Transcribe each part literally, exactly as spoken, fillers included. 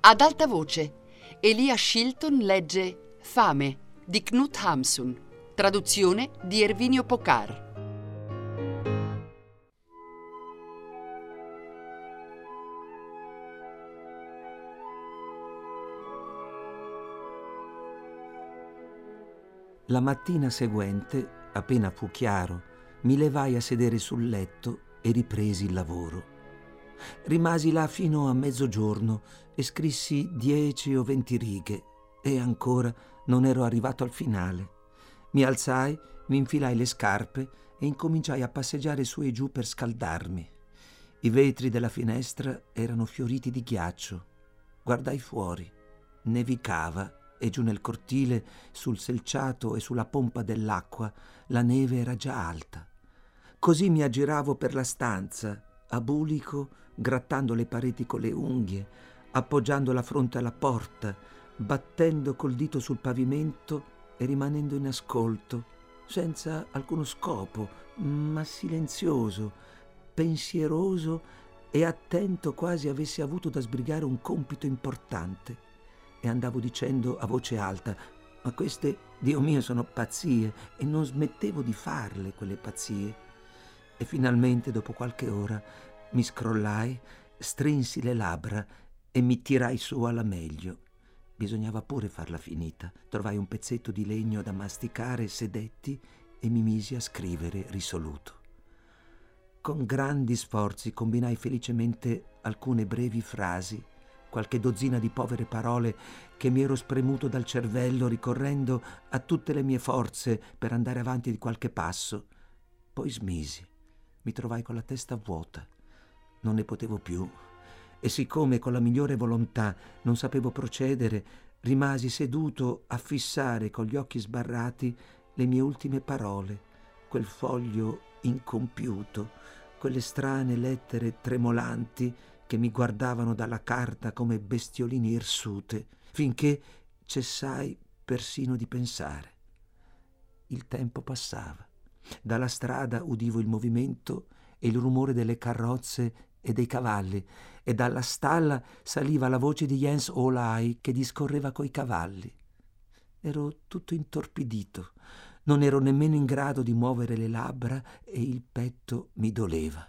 Ad alta voce, Elia Shilton legge Fame di Knut Hamsun, traduzione di Ervinio Pocar. La mattina seguente, appena fu chiaro, mi levai a sedere sul letto e ripresi il lavoro. Rimasi là fino a mezzogiorno e scrissi dieci o venti righe e ancora non ero arrivato al finale. Mi alzai, mi infilai le scarpe e incominciai a passeggiare su e giù per scaldarmi. I vetri della finestra erano fioriti di ghiaccio. Guardai fuori. Nevicava e giù nel cortile, sul selciato e sulla pompa dell'acqua, la neve era già alta. Così mi aggiravo per la stanza, a bulico, grattando le pareti con le unghie, appoggiando la fronte alla porta, battendo col dito sul pavimento e rimanendo in ascolto, senza alcuno scopo, ma silenzioso, pensieroso e attento, quasi avessi avuto da sbrigare un compito importante. E andavo dicendo a voce alta: ma queste, Dio mio, sono pazzie, e non smettevo di farle quelle pazzie. E finalmente, dopo qualche ora, mi scrollai, strinsi le labbra e mi tirai su alla meglio. Bisognava pure farla finita. Trovai un pezzetto di legno da masticare, sedetti e mi misi a scrivere risoluto. Con grandi sforzi combinai felicemente alcune brevi frasi, qualche dozzina di povere parole che mi ero spremuto dal cervello ricorrendo a tutte le mie forze per andare avanti di qualche passo. Poi smisi. Mi trovai con la testa vuota. Non ne potevo più. E siccome con la migliore volontà non sapevo procedere, rimasi seduto a fissare con gli occhi sbarrati le mie ultime parole, quel foglio incompiuto, quelle strane lettere tremolanti che mi guardavano dalla carta come bestiolini irsute, finché cessai persino di pensare. Il tempo passava. Dalla strada udivo il movimento e il rumore delle carrozze e dei cavalli, e dalla stalla saliva la voce di Jens Olai che discorreva coi cavalli. Ero tutto intorpidito, non ero nemmeno in grado di muovere le labbra e il petto mi doleva.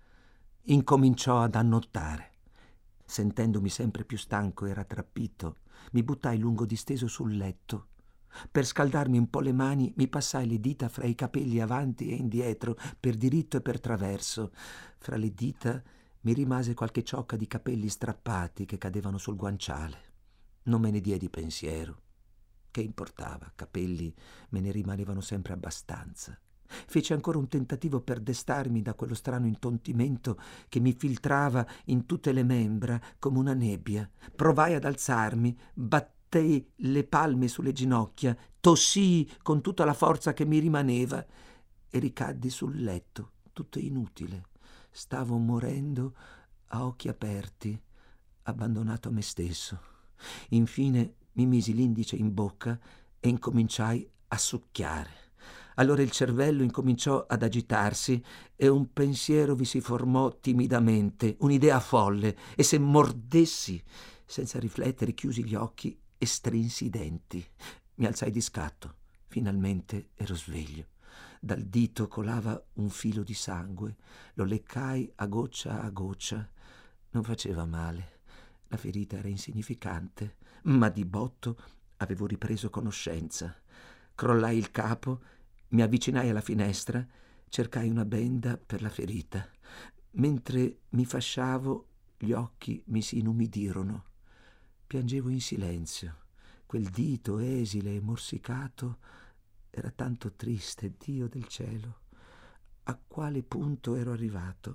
Incominciò ad annottare. Sentendomi sempre più stanco e rattrappito, mi buttai lungo disteso sul letto. Per scaldarmi un po' le mani mi passai le dita fra i capelli avanti e indietro, per diritto e per traverso. Fra le dita mi rimase qualche ciocca di capelli strappati che cadevano sul guanciale. Non me ne diedi pensiero. Che importava? Capelli me ne rimanevano sempre abbastanza. Feci ancora un tentativo per destarmi da quello strano intontimento che mi filtrava in tutte le membra come una nebbia. Provai ad alzarmi, battei le palme sulle ginocchia, tossii con tutta la forza che mi rimaneva e ricaddi sul letto, tutto inutile. Stavo morendo a occhi aperti, abbandonato a me stesso. Infine mi misi l'indice in bocca e incominciai a succhiare. Allora il cervello incominciò ad agitarsi e un pensiero vi si formò timidamente, un'idea folle, e se mordessi, senza riflettere, chiusi gli occhi e strinsi i denti. Mi alzai di scatto. Finalmente ero sveglio. Dal dito colava un filo di sangue. Lo leccai a goccia a goccia. Non faceva male. La ferita era insignificante, ma di botto avevo ripreso conoscenza. Crollai il capo, mi avvicinai alla finestra, cercai una benda per la ferita. Mentre mi fasciavo, gli occhi mi si inumidirono. Piangevo in silenzio. Quel dito esile e morsicato era tanto triste, Dio del cielo. A quale punto ero arrivato?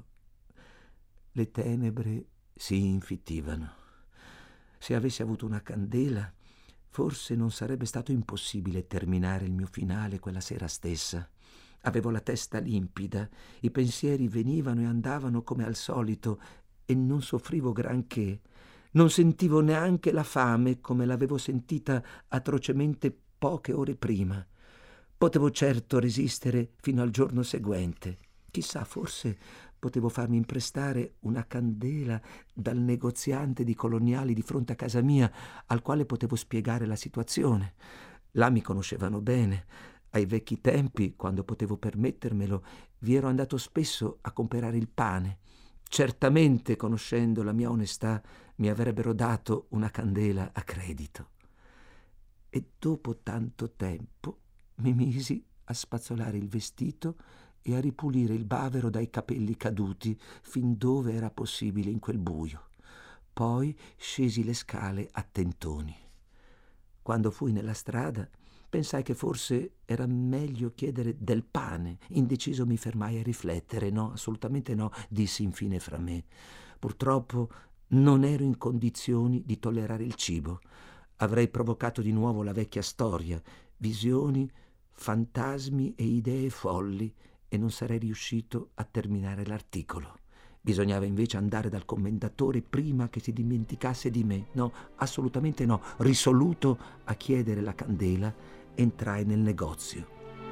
Le tenebre si infittivano. Se avessi avuto una candela, forse non sarebbe stato impossibile terminare il mio finale quella sera stessa. Avevo la testa limpida, i pensieri venivano e andavano come al solito e non soffrivo granché. Non sentivo neanche la fame come l'avevo sentita atrocemente poche ore prima. Potevo certo resistere fino al giorno seguente. Chissà, forse potevo farmi imprestare una candela dal negoziante di coloniali di fronte a casa mia, al quale potevo spiegare la situazione. Là mi conoscevano bene. Ai vecchi tempi, quando potevo permettermelo, vi ero andato spesso a comprare il pane. Certamente, conoscendo la mia onestà, mi avrebbero dato una candela a credito. E dopo tanto tempo mi misi a spazzolare il vestito e a ripulire il bavero dai capelli caduti fin dove era possibile in quel buio. Poi scesi le scale a tentoni. Quando fui nella strada, pensai che forse era meglio chiedere del pane. Indeciso mi fermai a riflettere. No, assolutamente no, dissi infine fra me. Purtroppo non ero in condizioni di tollerare il cibo. Avrei provocato di nuovo la vecchia storia, visioni, fantasmi e idee folli, e non sarei riuscito a terminare l'articolo. Bisognava invece andare dal commendatore prima che si dimenticasse di me. No, assolutamente no. Risoluto a chiedere la candela, entrai nel negozio.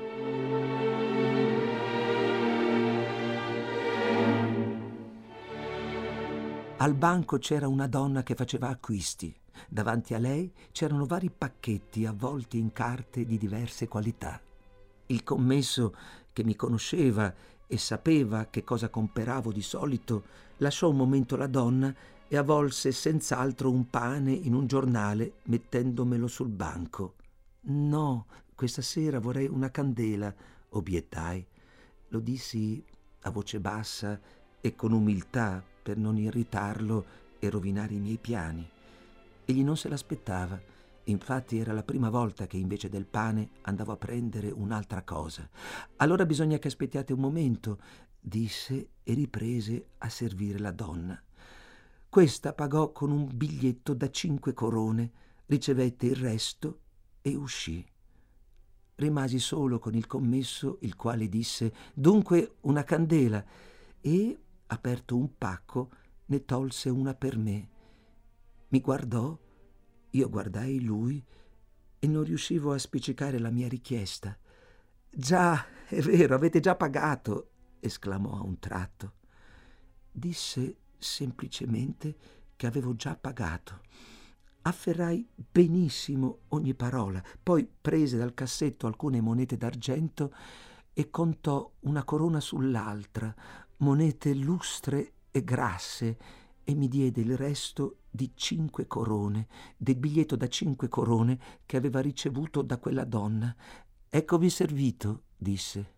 Al banco c'era una donna che faceva acquisti. Davanti a lei c'erano vari pacchetti avvolti in carte di diverse qualità. Il commesso, che mi conosceva e sapeva che cosa comperavo di solito, lasciò un momento la donna e avvolse senz'altro un pane in un giornale mettendomelo sul banco. «No, questa sera vorrei una candela», obiettai. Lo dissi a voce bassa e con umiltà per non irritarlo e rovinare i miei piani. Egli non se l'aspettava. Infatti era la prima volta che invece del pane andavo a prendere un'altra cosa. «Allora bisogna che aspettiate un momento», disse e riprese a servire la donna. Questa pagò con un biglietto da cinque corone, ricevette il resto e uscì. Rimasi solo con il commesso, il quale disse: «Dunque una candela», e, aperto un pacco, ne tolse una per me. Mi guardò, io guardai lui e non riuscivo a spiccicare la mia richiesta. «Già, è vero, avete già pagato», esclamò a un tratto. Disse semplicemente che avevo già pagato. Afferrai benissimo ogni parola, poi prese dal cassetto alcune monete d'argento e contò una corona sull'altra, monete lustre e grasse, e mi diede il resto di cinque corone, del biglietto da cinque corone che aveva ricevuto da quella donna. «Eccovi servito», disse.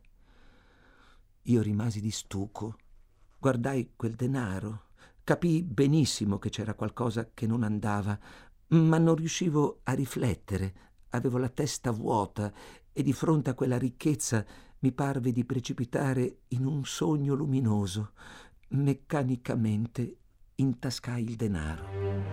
Io rimasi di stucco, guardai quel denaro, capii benissimo che c'era qualcosa che non andava, ma non riuscivo a riflettere, avevo la testa vuota e di fronte a quella ricchezza mi parve di precipitare in un sogno luminoso. Meccanicamente intascai il denaro.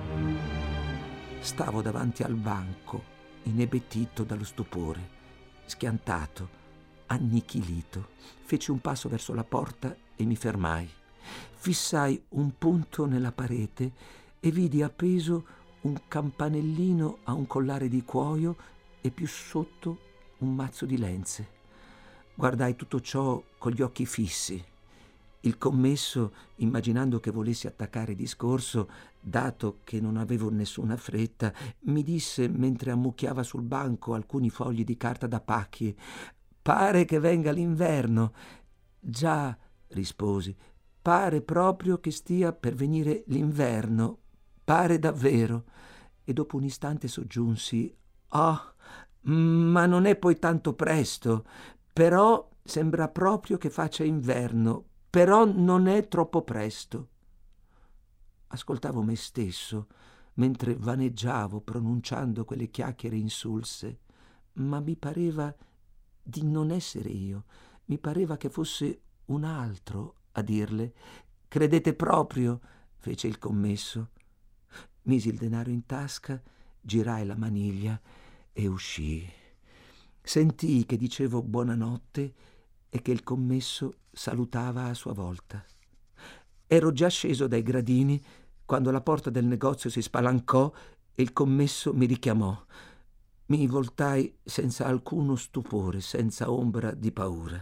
Stavo davanti al banco, inebetito dallo stupore, schiantato, annichilito. Feci un passo verso la porta e mi fermai. Fissai un punto nella parete e vidi appeso un campanellino a un collare di cuoio e più sotto un mazzo di lenze. Guardai tutto ciò con gli occhi fissi. Il commesso, immaginando che volessi attaccare discorso, dato che non avevo nessuna fretta, mi disse mentre ammucchiava sul banco alcuni fogli di carta da pacchi: «Pare che venga l'inverno». «Già», risposi, «pare proprio che stia per venire l'inverno, pare davvero». E dopo un istante soggiunsi: «Oh, ma non è poi tanto presto, però sembra proprio che faccia inverno, però non è troppo presto». Ascoltavo me stesso mentre vaneggiavo pronunciando quelle chiacchiere insulse, ma mi pareva di non essere io, mi pareva che fosse un altro a dirle. «Credete proprio?» fece il commesso. Misi il denaro in tasca, girai la maniglia e uscii. Sentii che dicevo buonanotte e che il commesso salutava a sua volta. Ero già sceso dai gradini quando la porta del negozio si spalancò e il commesso mi richiamò. Mi voltai senza alcuno stupore, senza ombra di paura.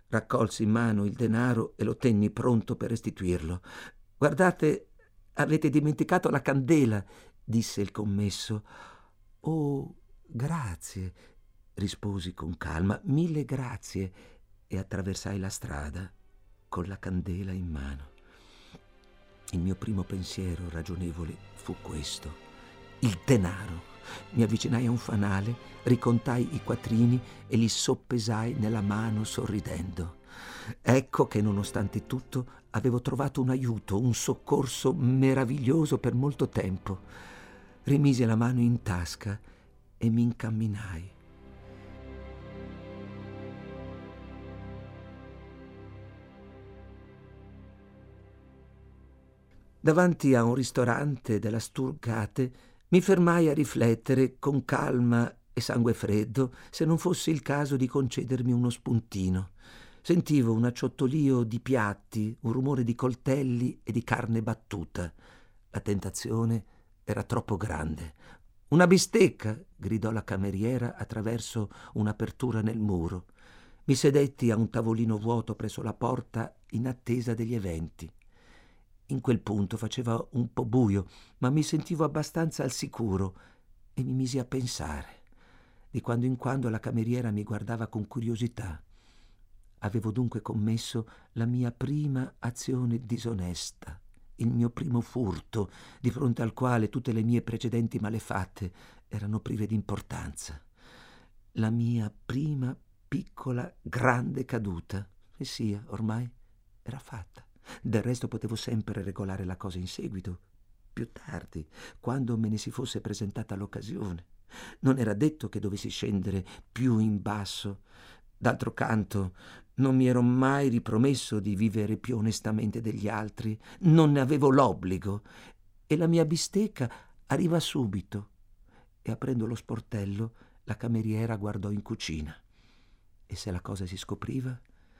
Raccolsi in mano il denaro e lo tenni pronto per restituirlo. «Guardate, avete dimenticato la candela», disse il commesso. «Oh, grazie», risposi con calma, «mille grazie», e attraversai la strada con la candela in mano. Il mio primo pensiero ragionevole fu questo: il denaro. Mi avvicinai a un fanale, ricontai i quattrini e li soppesai nella mano sorridendo. Ecco che, nonostante tutto, avevo trovato un aiuto, un soccorso meraviglioso per molto tempo. Rimisi la mano in tasca e mi incamminai. Davanti a un ristorante della Sturgate mi fermai a riflettere con calma e sangue freddo se non fosse il caso di concedermi uno spuntino. Sentivo un acciottolio di piatti, un rumore di coltelli e di carne battuta. La tentazione era troppo grande. «Una bistecca!» gridò la cameriera attraverso un'apertura nel muro. Mi sedetti a un tavolino vuoto presso la porta in attesa degli eventi. In quel punto faceva un po' buio, ma mi sentivo abbastanza al sicuro e mi misi a pensare. Di quando in quando la cameriera mi guardava con curiosità. Avevo dunque commesso la mia prima azione disonesta, il mio primo furto, di fronte al quale tutte le mie precedenti malefatte erano prive di importanza. La mia prima piccola grande caduta. E sia, ormai era fatta. Del resto potevo sempre regolare la cosa in seguito, più tardi, quando me ne si fosse presentata l'occasione. Non era detto che dovessi scendere più in basso. D'altro canto, non mi ero mai ripromesso di vivere più onestamente degli altri, non ne avevo l'obbligo, e la mia bistecca arriva subito. E aprendo lo sportello, la cameriera guardò in cucina. E se la cosa si scopriva?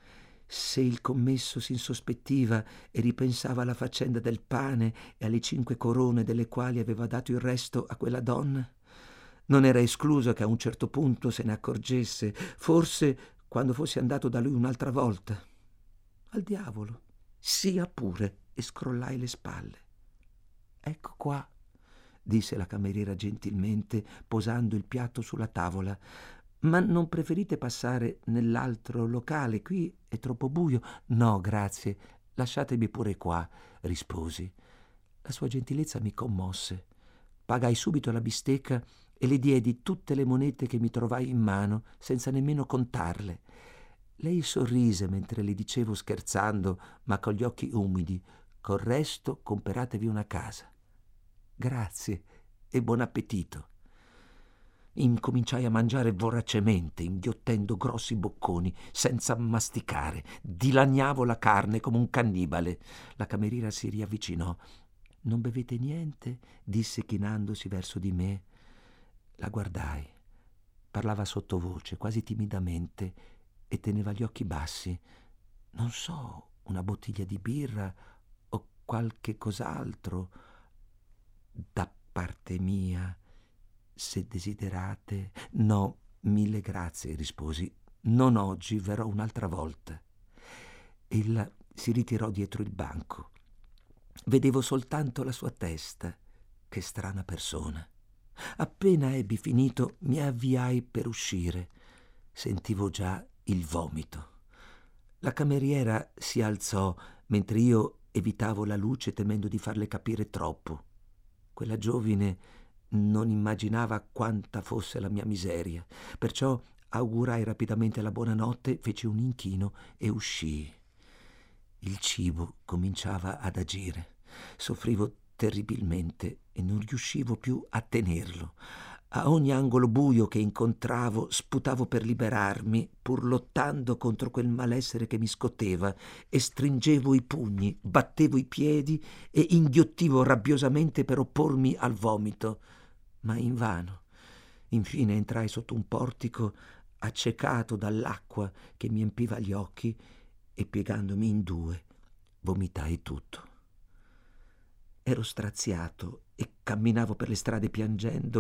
Se il commesso si insospettiva e ripensava alla faccenda del pane e alle cinque corone delle quali aveva dato il resto a quella donna? Non era escluso che a un certo punto se ne accorgesse, forse quando fossi andato da lui un'altra volta. Al diavolo, sia pure, e scrollai le spalle. «Ecco qua», disse la cameriera gentilmente, posando il piatto sulla tavola. «Ma non preferite passare nell'altro locale? Qui è troppo buio». «No, grazie, lasciatemi pure qua», risposi. La sua gentilezza mi commosse. Pagai subito la bistecca e le diedi tutte le monete che mi trovai in mano, senza nemmeno contarle. Lei sorrise mentre le dicevo scherzando, ma con gli occhi umidi: «Col resto comperatevi una casa». «Grazie e buon appetito». Incominciai a mangiare voracemente, inghiottendo grossi bocconi, senza masticare. Dilaniavo la carne come un cannibale. La cameriera si riavvicinò. «Non bevete niente?» disse chinandosi verso di me. La guardai. Parlava sottovoce, quasi timidamente, e teneva gli occhi bassi. «Non so, una bottiglia di birra o qualche cos'altro. Da parte mia, se desiderate». «No, mille grazie», risposi. «Non oggi, verrò un'altra volta». Ella si ritirò dietro il banco. Vedevo soltanto la sua testa. Che strana persona. Appena ebbi finito, mi avviai per uscire. Sentivo già il vomito. La cameriera si alzò mentre io evitavo la luce temendo di farle capire troppo. Quella giovine non immaginava quanta fosse la mia miseria, perciò augurai rapidamente la buonanotte, feci un inchino e uscii. Il cibo cominciava ad agire. Soffrivo terribilmente e non riuscivo più a tenerlo. A ogni angolo buio che incontravo sputavo per liberarmi, pur lottando contro quel malessere che mi scoteva, e stringevo i pugni, battevo i piedi e inghiottivo rabbiosamente per oppormi al vomito, ma invano. Infine entrai sotto un portico accecato dall'acqua che mi empiva gli occhi e, piegandomi in due, vomitai tutto. Ero straziato e camminavo per le strade piangendo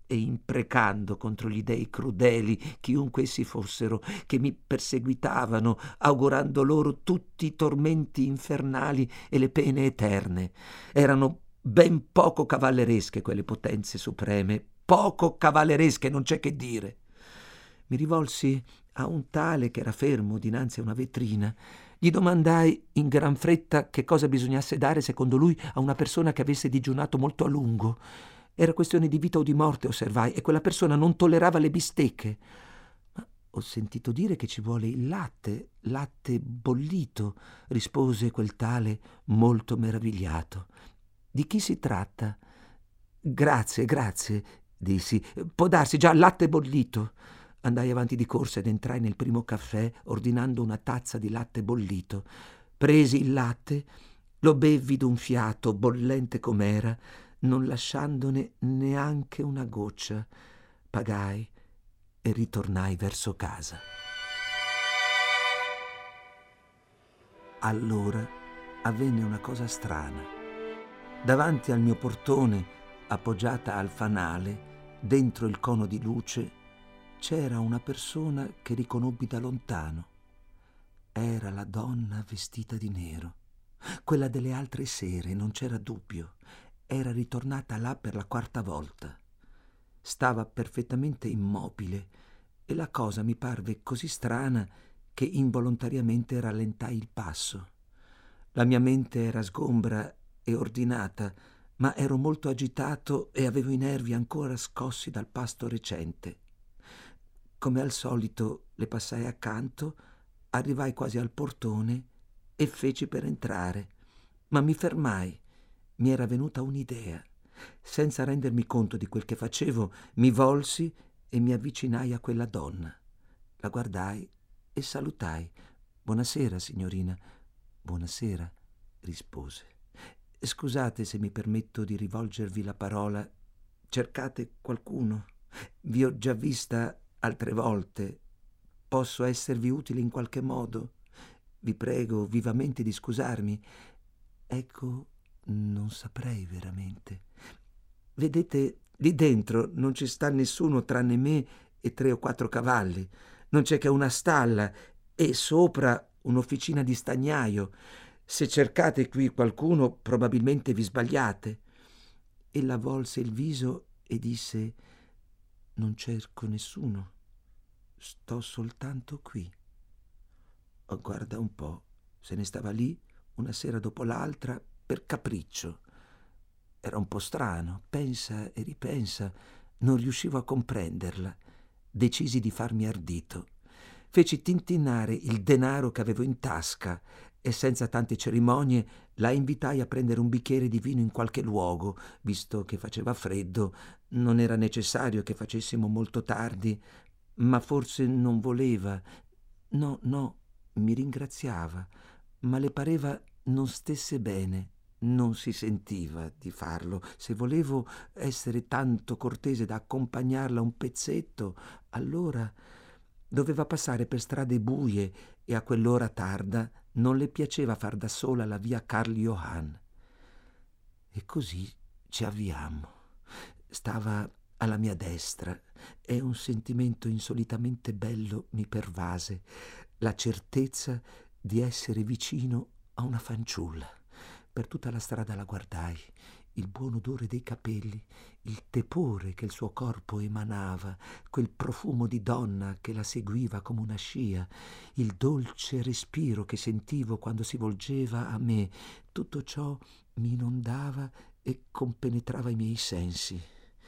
e imprecando contro gli dei crudeli, chiunque essi fossero, che mi perseguitavano, augurando loro tutti i tormenti infernali e le pene eterne. Erano ben poco cavalleresche quelle potenze supreme, poco cavalleresche, non c'è che dire. Mi rivolsi a un tale che era fermo dinanzi a una vetrina. Gli domandai in gran fretta che cosa bisognasse dare secondo lui a una persona che avesse digiunato molto a lungo. Era questione di vita o di morte, osservai, e quella persona non tollerava le bistecche. Ma ho sentito dire che ci vuole il latte, latte bollito, rispose quel tale molto meravigliato. Di chi si tratta? Grazie, grazie, dissi. Può darsi già latte bollito. Andai avanti di corsa ed entrai nel primo caffè ordinando una tazza di latte bollito. Presi il latte, lo bevvi d'un fiato bollente com'era, non lasciandone neanche una goccia. Pagai e ritornai verso casa. Allora avvenne una cosa strana. Davanti al mio portone, appoggiata al fanale, dentro il cono di luce, c'era una persona che riconobbi da lontano. Era la donna vestita di nero, quella delle altre sere, non c'era dubbio. Era ritornata là per la quarta volta. Stava perfettamente immobile e la cosa mi parve così strana che involontariamente rallentai il passo. La mia mente era sgombra e ordinata, ma ero molto agitato e avevo i nervi ancora scossi dal pasto recente. Come al solito le passai accanto, arrivai quasi al portone e feci per entrare, ma mi fermai. Mi era venuta un'idea. Senza rendermi conto di quel che facevo, mi volsi e mi avvicinai a quella donna. La guardai e salutai. «Buonasera, signorina». «Buonasera», rispose. «Scusate se mi permetto di rivolgervi la parola. Cercate qualcuno? Vi ho già vista altre volte. Posso esservi utile in qualche modo? Vi prego vivamente di scusarmi». «Ecco, non saprei veramente. Vedete, lì dentro non ci sta nessuno tranne me e tre o quattro cavalli. Non c'è che una stalla e sopra un'officina di stagnaio. Se cercate qui qualcuno, probabilmente vi sbagliate». Ella volse il viso e disse: «Non cerco nessuno. Sto soltanto qui». Oh, guarda un po', se ne stava lì una sera dopo l'altra per capriccio. Era un po' strano, pensa e ripensa, non riuscivo a comprenderla. Decisi di farmi ardito. Feci tintinnare il denaro che avevo in tasca e senza tante cerimonie la invitai a prendere un bicchiere di vino in qualche luogo, visto che faceva freddo. Non era necessario che facessimo molto tardi, ma forse non voleva. No, no, mi ringraziava, ma le pareva non stesse bene. Non si sentiva di farlo. Se volevo essere tanto cortese da accompagnarla un pezzetto, allora doveva passare per strade buie e a quell'ora tarda non le piaceva far da sola la via Karl Johann. E così ci avviammo. Stava alla mia destra e un sentimento insolitamente bello mi pervase, la certezza di essere vicino a una fanciulla. Per tutta la strada la guardai, il buon odore dei capelli, il tepore che il suo corpo emanava, quel profumo di donna che la seguiva come una scia, il dolce respiro che sentivo quando si volgeva a me. Tutto ciò mi inondava e compenetrava i miei sensi.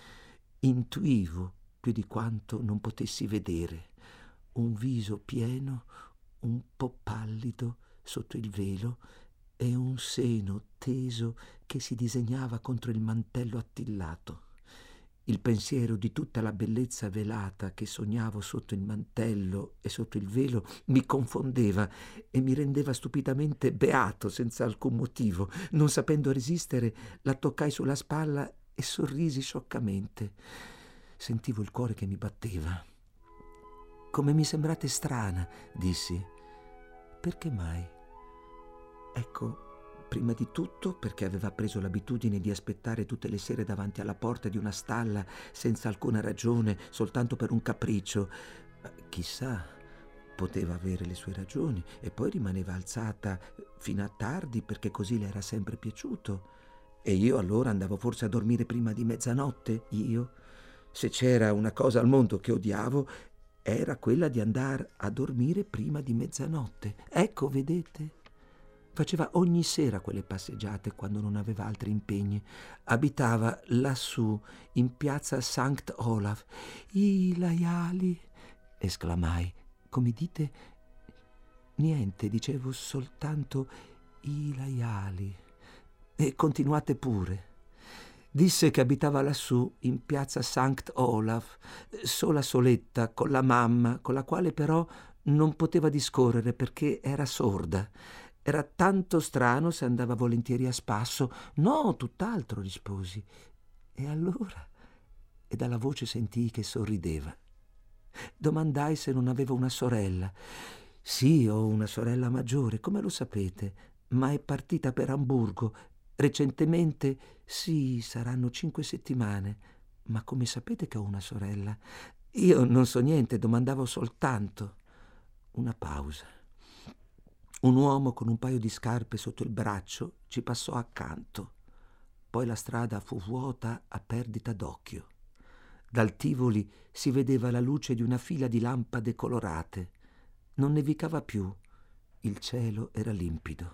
Intuivo, più di quanto non potessi vedere, un viso pieno, un po' pallido sotto il velo, e un seno teso che si disegnava contro il mantello attillato. Il pensiero di tutta la bellezza velata che sognavo sotto il mantello e sotto il velo mi confondeva e mi rendeva stupidamente beato senza alcun motivo. Non sapendo resistere, la toccai sulla spalla e sorrisi scioccamente. Sentivo il cuore che mi batteva. «Come mi sembrate strana», dissi. «Perché mai?» «Ecco, Prima di tutto perché aveva preso l'abitudine di aspettare tutte le sere davanti alla porta di una stalla senza alcuna ragione, soltanto per un capriccio. Chissà, poteva avere le sue ragioni, e poi rimaneva alzata fino a tardi perché così le era sempre piaciuto. E io allora andavo forse a dormire prima di mezzanotte, io? Se c'era una cosa al mondo che odiavo, era quella di andare a dormire prima di mezzanotte. Ecco, vedete? Faceva ogni sera quelle passeggiate quando non aveva altri impegni. Abitava lassù, in piazza Sankt Olaf. I laiali, esclamai. Come dite? Niente, dicevo soltanto i laiali. E continuate pure. Disse che abitava lassù, in piazza Sankt Olaf, sola soletta, con la mamma, con la quale però non poteva discorrere perché era sorda. Era tanto strano se andava volentieri a spasso. No, tutt'altro, risposi. E allora? E dalla voce sentii che sorrideva. Domandai se non avevo una sorella. Sì, ho una sorella maggiore, come lo sapete, ma è partita per Amburgo. Recentemente, sì, saranno cinque settimane. Ma come sapete che ho una sorella? Io non so niente, domandavo soltanto. Una pausa. Un uomo con un paio di scarpe sotto il braccio ci passò accanto. Poi la strada fu vuota a perdita d'occhio. Dal Tivoli si vedeva la luce di una fila di lampade colorate. Non nevicava più. Il cielo era limpido.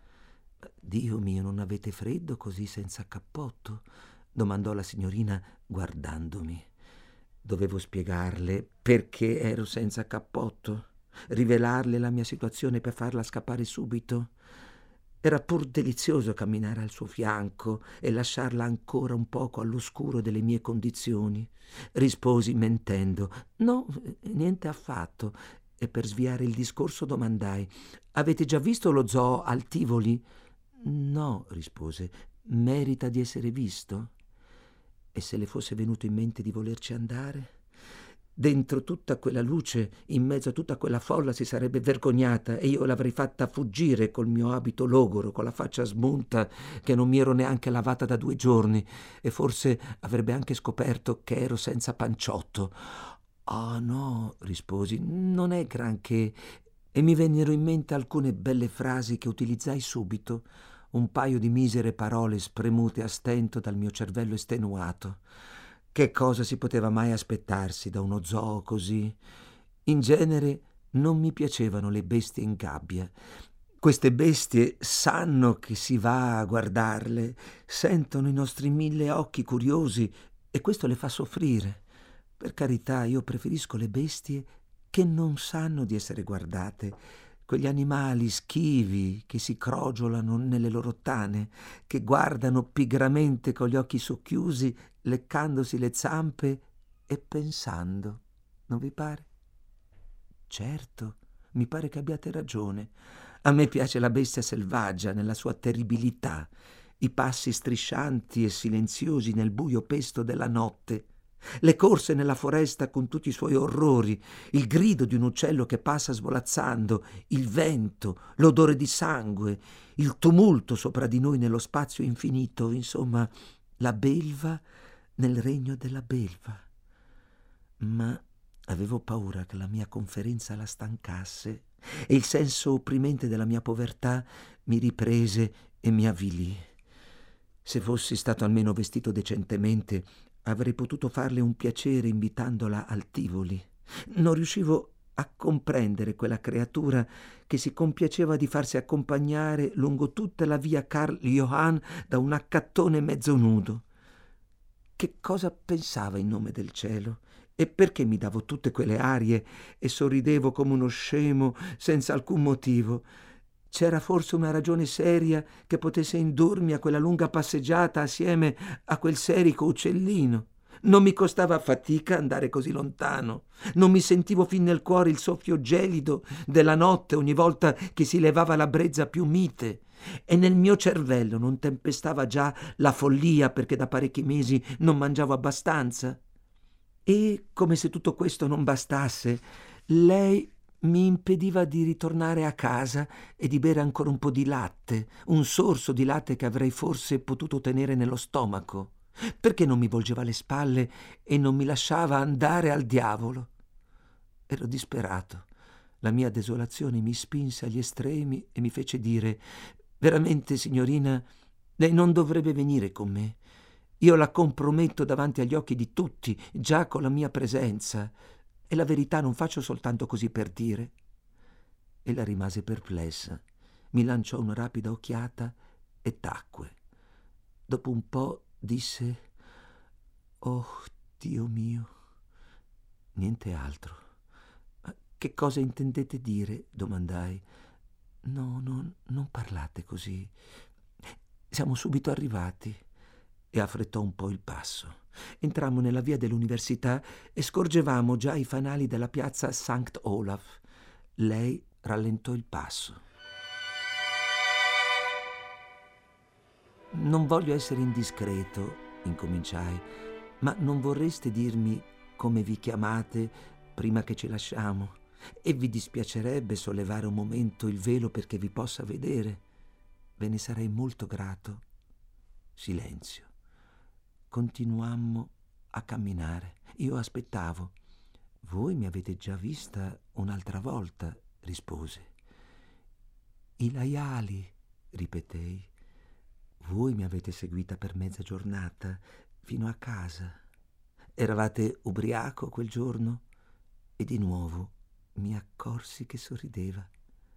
Dio mio, non avete freddo così senza cappotto? Domandò la signorina guardandomi. Dovevo spiegarle perché ero senza cappotto, rivelarle la mia situazione per farla scappare subito. Era pur delizioso camminare al suo fianco e lasciarla ancora un poco all'oscuro delle mie condizioni. Risposi mentendo: no, niente affatto. E per sviare il discorso domandai: avete già visto lo zoo al Tivoli? No, rispose. Merita di essere visto? E se le fosse venuto in mente di volerci andare? Dentro tutta quella luce, in mezzo a tutta quella folla, si sarebbe vergognata e io l'avrei fatta fuggire col mio abito logoro, con la faccia smunta, che non mi ero neanche lavata da due giorni, e forse avrebbe anche scoperto che ero senza panciotto. Ah, no, risposi, non è granché. E mi vennero in mente alcune belle frasi che utilizzai subito, un paio di misere parole spremute a stento dal mio cervello estenuato. Che cosa si poteva mai aspettarsi da uno zoo così? In genere non mi piacevano le bestie in gabbia. Queste bestie sanno che si va a guardarle, sentono i nostri mille occhi curiosi e questo le fa soffrire. Per carità, io preferisco le bestie che non sanno di essere guardate, quegli animali schivi che si crogiolano nelle loro tane, che guardano pigramente con gli occhi socchiusi, leccandosi le zampe e pensando. Non vi pare? Certo, mi pare che abbiate ragione. A me piace la bestia selvaggia nella sua terribilità, i passi striscianti e silenziosi nel buio pesto della notte, le corse nella foresta con tutti i suoi orrori, il grido di un uccello che passa svolazzando, il vento, l'odore di sangue, il tumulto sopra di noi nello spazio infinito, insomma, la belva nel regno della belva. Ma avevo paura che la mia conferenza la stancasse e il senso opprimente della mia povertà mi riprese e mi avvilì. Se fossi stato almeno vestito decentemente, avrei potuto farle un piacere invitandola al Tivoli. Non riuscivo a comprendere quella creatura che si compiaceva di farsi accompagnare lungo tutta la via Karl Johann da un accattone mezzo nudo. Che cosa pensava in nome del cielo? E perché mi davo tutte quelle arie e sorridevo come uno scemo senza alcun motivo? C'era forse una ragione seria che potesse indurmi a quella lunga passeggiata assieme a quel serico uccellino? Non mi costava fatica andare così lontano. Non mi sentivo fin nel cuore il soffio gelido della notte ogni volta che si levava la brezza più mite. E nel mio cervello non tempestava già la follia perché da parecchi mesi non mangiavo abbastanza. E, come se tutto questo non bastasse, lei mi impediva di ritornare a casa e di bere ancora un po' di latte, un sorso di latte che avrei forse potuto tenere nello stomaco. Perché non mi volgeva le spalle e non mi lasciava andare al diavolo? Ero disperato. La mia desolazione mi spinse agli estremi e mi fece dire: veramente, signorina, lei non dovrebbe venire con me. Io la comprometto davanti agli occhi di tutti, già con la mia presenza. E la verità non faccio soltanto così per dire. Ella rimase perplessa, mi lanciò una rapida occhiata e tacque. Dopo un po' disse: «Oh, Dio mio!» Niente altro. «Che cosa intendete dire?» domandai. «No, no, non parlate così. Siamo subito arrivati». E affrettò un po' il passo. Entrammo nella via dell'università e scorgevamo già i fanali della piazza Sankt Olaf. Lei rallentò il passo. «Non voglio essere indiscreto», incominciai, «ma non vorreste dirmi come vi chiamate prima che ci lasciamo? E vi dispiacerebbe sollevare un momento il velo perché vi possa vedere? Ve ne sarei molto grato». Silenzio. Continuammo a camminare. Io aspettavo. «Voi mi avete già vista un'altra volta», rispose. «I laiali», ripetei. «Voi mi avete seguita per mezza giornata fino a casa. Eravate ubriaco quel giorno?» E di nuovo mi accorsi che sorrideva.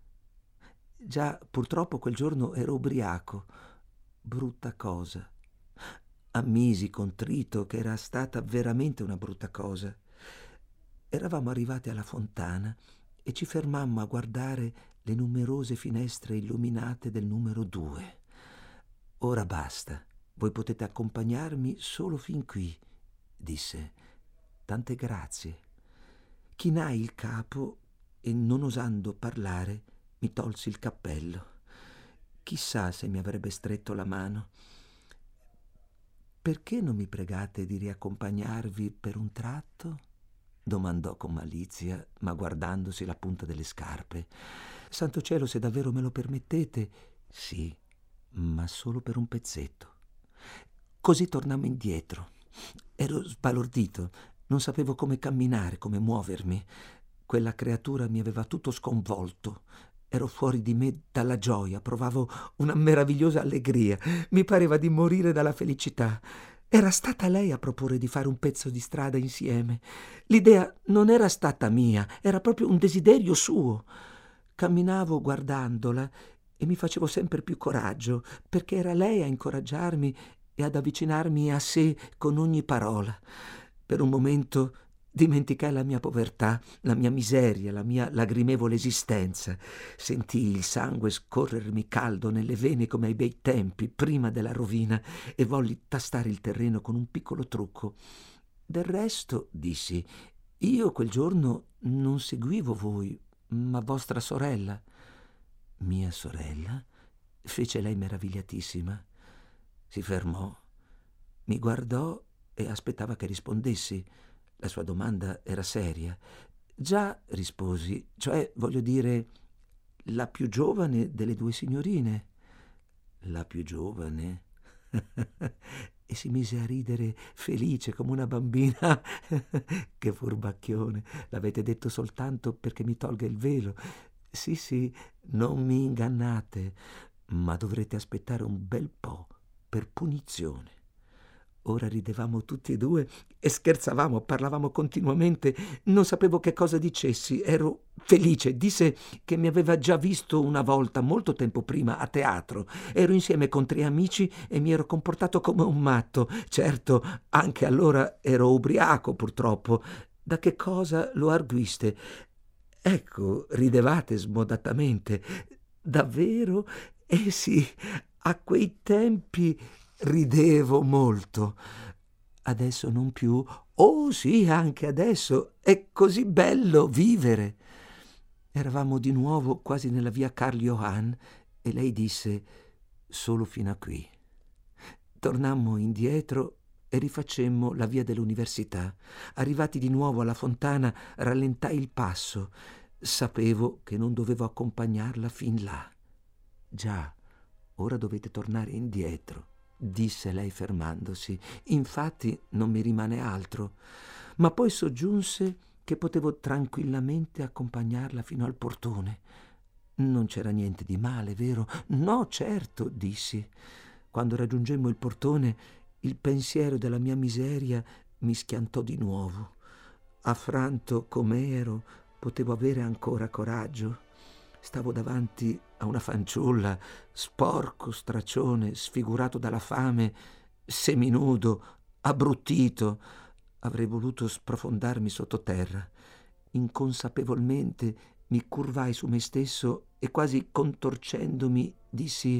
«Già, purtroppo quel giorno ero ubriaco. Brutta cosa». Ammisi contrito che era stata veramente una brutta cosa. Eravamo arrivati alla fontana e ci fermammo a guardare le numerose finestre illuminate del numero due. «Ora basta, voi potete accompagnarmi solo fin qui», disse. «Tante grazie». Chinai il capo e, non osando parlare, mi tolsi il cappello. Chissà se mi avrebbe stretto la mano. «Perché non mi pregate di riaccompagnarvi per un tratto?» domandò con malizia, ma guardandosi la punta delle scarpe. «Santo cielo, se davvero me lo permettete?» «Sì, ma solo per un pezzetto». Così tornammo indietro. Ero sbalordito, non sapevo come camminare, come muovermi. Quella creatura mi aveva tutto sconvolto. Ero fuori di me dalla gioia, provavo una meravigliosa allegria, mi pareva di morire dalla felicità. Era stata lei a proporre di fare un pezzo di strada insieme. L'idea non era stata mia, era proprio un desiderio suo. Camminavo guardandola e mi facevo sempre più coraggio, perché era lei a incoraggiarmi e ad avvicinarmi a sé con ogni parola. Per un momento dimenticai la mia povertà, la mia miseria, la mia lagrimevole esistenza. Sentii il sangue scorrermi caldo nelle vene come ai bei tempi, prima della rovina, e volli tastare il terreno con un piccolo trucco. «Del resto», dissi, «io quel giorno non seguivo voi, ma vostra sorella». «Mia sorella?» fece lei meravigliatissima. Si fermò, mi guardò e aspettava che rispondessi. La sua domanda era seria. «Già», risposi, «cioè, voglio dire, la più giovane delle due signorine». «La più giovane?» E si mise a ridere, felice come una bambina. «Che furbacchione, l'avete detto soltanto perché mi tolga il velo. Sì, sì, non mi ingannate, ma dovrete aspettare un bel po' per punizione». Ora ridevamo tutti e due e scherzavamo, parlavamo continuamente. Non sapevo che cosa dicessi, ero felice. Disse che mi aveva già visto una volta, molto tempo prima, a teatro. Ero insieme con tre amici e mi ero comportato come un matto. Certo, anche allora ero ubriaco, purtroppo. Da che cosa lo arguiste? Ecco, ridevate smodatamente. Davvero? Eh sì, a quei tempi ridevo molto. Adesso non più. Oh sì, anche adesso. È così bello vivere. Eravamo di nuovo quasi nella via Karl Johann e lei disse: «Solo fino a qui». Tornammo indietro e rifacemmo la via dell'università. Arrivati di nuovo alla fontana, rallentai il passo. Sapevo che non dovevo accompagnarla fin là. Già, ora dovete tornare indietro, disse lei fermandosi. Infatti non mi rimane altro. Ma poi soggiunse che potevo tranquillamente accompagnarla fino al portone. Non c'era niente di male, vero? No, certo, dissi. Quando raggiungemmo il portone, il pensiero della mia miseria mi schiantò di nuovo. Affranto com'ero, potevo avere ancora coraggio. Stavo davanti a una fanciulla, sporco, straccione, sfigurato dalla fame, seminudo, abbruttito. Avrei voluto sprofondarmi sottoterra. Inconsapevolmente mi curvai su me stesso e quasi contorcendomi dissi: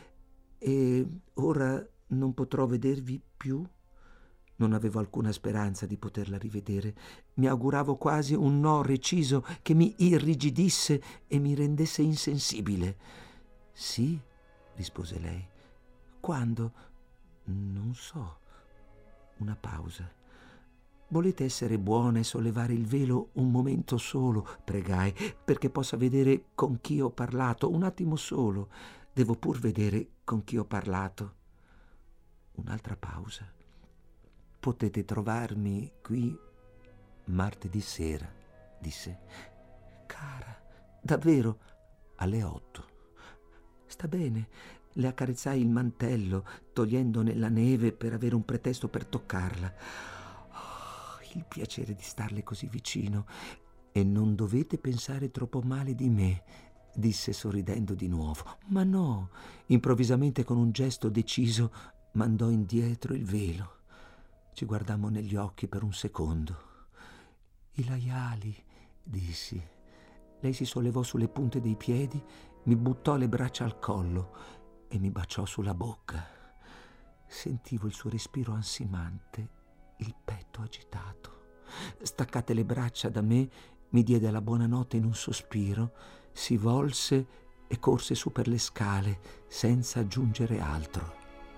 «E ora non potrò vedervi più?» Non avevo alcuna speranza di poterla rivedere. Mi auguravo quasi un no reciso che mi irrigidisse e mi rendesse insensibile. «Sì», rispose lei. «Quando?» «Non so». Una pausa. «Volete essere buona e sollevare il velo un momento solo?» pregai, «perché possa vedere con chi ho parlato, un attimo solo. Devo pur vedere con chi ho parlato». Un'altra pausa. «Potete trovarmi qui martedì sera», disse. «Cara, davvero?» «Alle otto». «Sta bene». Le accarezzai il mantello, togliendone la neve per avere un pretesto per toccarla. Oh, il piacere di starle così vicino. «E non dovete pensare troppo male di me», disse sorridendo di nuovo. «Ma no». Improvvisamente, con un gesto deciso, mandò indietro il velo. Ci guardammo negli occhi per un secondo. «I laiali», dissi. Lei si sollevò sulle punte dei piedi, mi buttò le braccia al collo e mi baciò sulla bocca. Sentivo il suo respiro ansimante, il petto agitato. Staccate le braccia da me, mi diede la buonanotte in un sospiro, si volse e corse su per le scale senza aggiungere altro.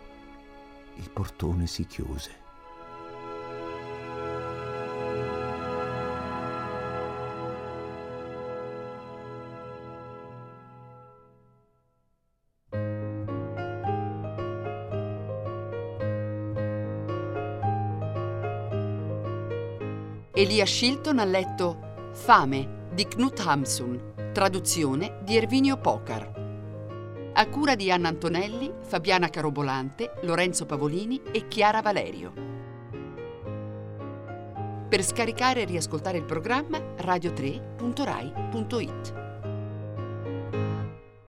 Il portone si chiuse. Elia Shilton ha letto Fame di Knut Hamsun, traduzione di Ervinio Pocar. A cura di Anna Antonelli, Fabiana Carobolante, Lorenzo Pavolini e Chiara Valerio. Per scaricare e riascoltare il programma radio tre punto rai punto it.